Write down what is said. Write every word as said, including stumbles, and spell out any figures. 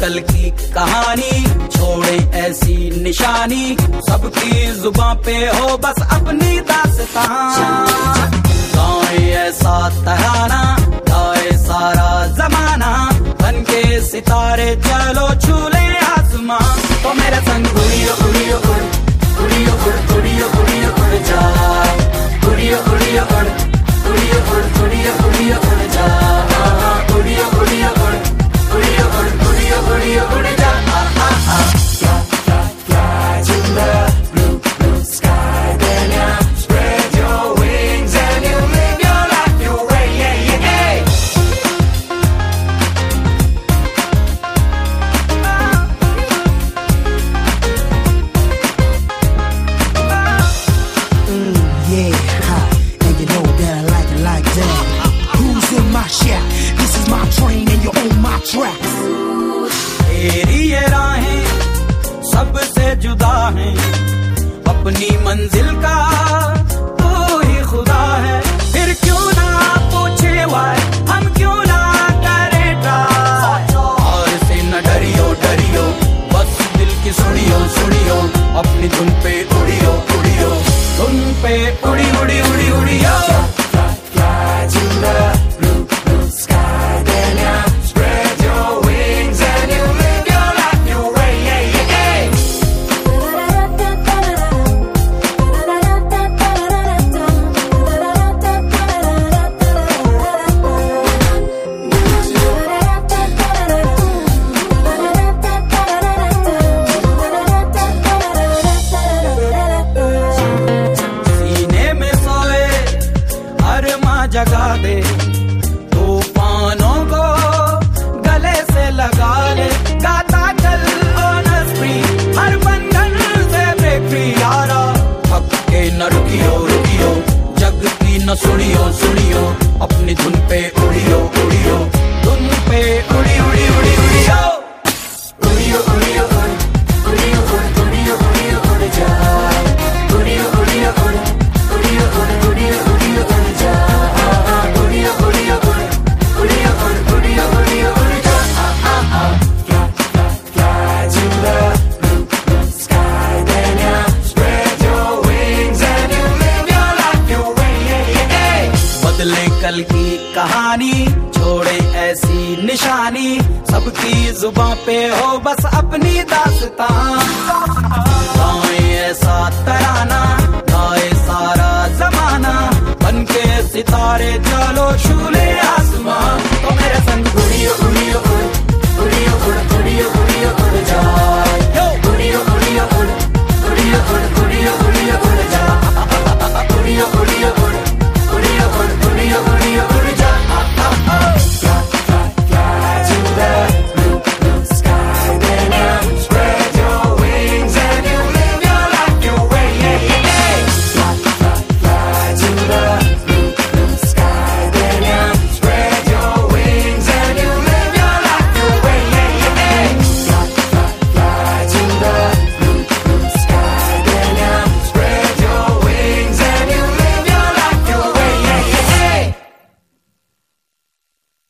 कल की कहानी, छोड़े ऐसी निशानी, सबकी जुबां पे हो बस अपनी दास्तां। गाए ऐसा तराना, गाए सारा जमाना, बन के सितारे चलो छूले आसमां। तो मेरे संग उड़ियो उड़ियो उड़, उड़ियो उड़, उड़ियो उड़ियो उड़ जा, उड़ियो उड़ियो उड़, उड़ियो उड़, उड़ियो उड़ियो उड़ जा, उड़ियो उड़ियो उड़, उड़ियो उड़, उड़ियो उड़ियो उड़ जा। Fly, fly, fly to the blue, blue sky. Then you spread your wings and you live your life your way. Yeah, yeah, yeah. Mm, yeah, ha. And you know that I like it like that. Who's in my shack? This is my train and you're on my tracks. तेरी ये राहें सबसे जुदा हैं, अपनी मंजिल का तू ही खुदा है। फिर क्यों ना पूछे वाय, हम क्यों ना करें ट्राई। और से न डरियो डरियो, बस दिल की सुनियो सुनियो, अपनी धुन पे उड़ियो उड़ियो, धुन पे उड़ी उड़ी उड़ी उड़ियो। Fly, fly to the blue, blue sky, then you spread your wings and you live your life your way. Yeah, yeah, yeah. सीने में सोए अरमा जगा दे, तूफानों को गले से लगा ले, गाता चल on a spree, हर बंधन से break free यारा। थक के न रुकियो रुकियो, जग की न सुनियो सुनियो, अपनी धुन पे उड़ियो उड़ियो, धुन पे उड़ी उड़ी उड़ी उड़ियो, उड़ियो उड़ियो उड़, उड़ियो उड़, उड़ियो उड़ियो उड़ जा, उड़ियो उड़ियो उड़, उड़ियो उड़, उड़ियो उड़ियो उड़ जा, उड़ियो उड़ियो उड़, उड़ियो उड़, उड़ियो उड़ियो उड़ जा। Fly, fly, fly to the blue, blue sky, then you spread your wings and you live your life your way. Yeah, yeah, yeah. बदले कल की कहानी, छोड़े ऐसी निशानी, सबकी जुबां पे हो बस अपनी दास्तां। गाए ऐसा तराना, गाए सारा जमाना, बन के सितारे चलो छूले